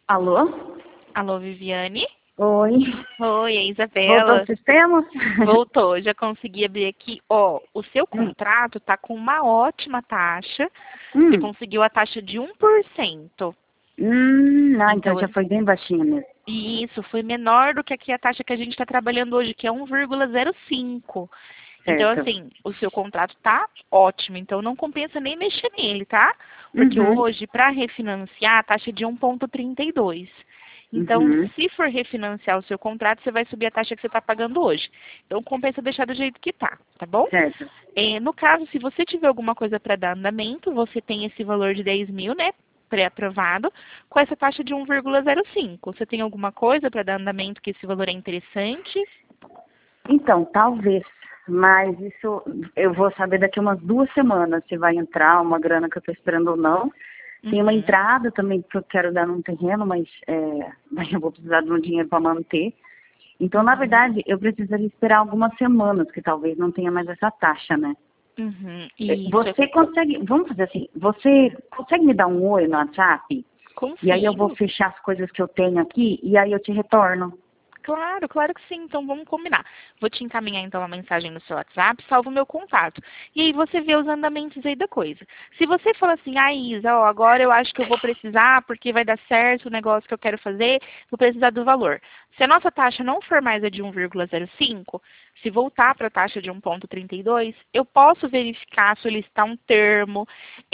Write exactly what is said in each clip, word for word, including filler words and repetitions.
Alô? Alô, Viviane? Oi. Oi, é Voltou Isabela. o sistema? Voltou, já consegui abrir aqui. Ó, o seu Hum. contrato tá com uma ótima taxa. Você Hum. conseguiu a taxa de um por cento. Hum, ah, então Então, já foi bem baixinho mesmo. e isso foi menor do que aqui a taxa que a gente está trabalhando hoje, que é um vírgula zero cinco. Então, Certo. assim, o seu contrato tá ótimo, então não compensa nem mexer nele, tá? Porque Uhum. hoje, para refinanciar, a taxa é de um vírgula trinta e dois. Então, Uhum. se for refinanciar o seu contrato, você vai subir a taxa que você está pagando hoje. Então, compensa deixar do jeito que tá, tá bom? Certo. É, no caso, se você tiver alguma coisa para dar andamento, você tem esse valor de dez mil, né? Pré-aprovado, com essa taxa de um vírgula zero cinco. Você tem alguma coisa para dar andamento que esse valor é interessante? Então, talvez. Mas isso eu vou saber daqui umas duas semanas se vai entrar uma grana que eu estou esperando ou não. Tem uma Uhum. entrada também que eu quero dar num terreno, mas é, mas eu vou precisar de um dinheiro para manter. Então, na Uhum. verdade, eu precisaria esperar algumas semanas, que talvez não tenha mais essa taxa, né? Uhum. É, Isso. Você consegue, vamos fazer assim, você consegue me dar um oi no WhatsApp? E aí eu vou Consigo. fechar as coisas que eu tenho aqui e aí eu te retorno. Claro, claro que sim. Então vamos combinar. Vou te encaminhar então uma mensagem no seu WhatsApp, salvo o meu contato. E aí você vê os andamentos aí da coisa. Se você falar assim, ah, Isa, ó, agora eu acho que eu vou precisar porque vai dar certo o negócio que eu quero fazer, vou precisar do valor. Se a nossa taxa não for mais a de um vírgula zero cinco, se voltar para a taxa de um vírgula trinta e dois, eu posso verificar, solicitar um termo,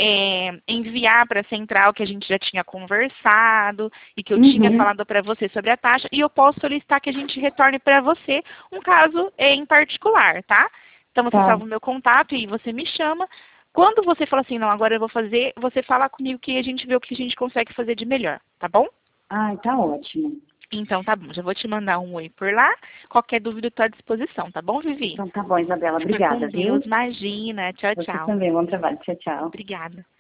é, enviar para a central que a gente já tinha conversado e que eu tinha Uhum. falado para você sobre a taxa, e eu posso solicitar que a gente retorne para você um caso é, em particular, tá? Então você Tá. salva o meu contato e você me chama. Quando você fala assim, não, agora eu vou fazer, você fala comigo que a gente vê o que a gente consegue fazer de melhor, tá bom? Ai, tá ótimo. Então tá bom, já vou te mandar um oi por lá. Qualquer dúvida eu tô à disposição, tá bom, Vivi? Então tá bom, Isabela. Fica com Obrigada, Deus, viu? imagina. Tchau, Você tchau. também. Bom trabalho. Tchau, tchau. Obrigada.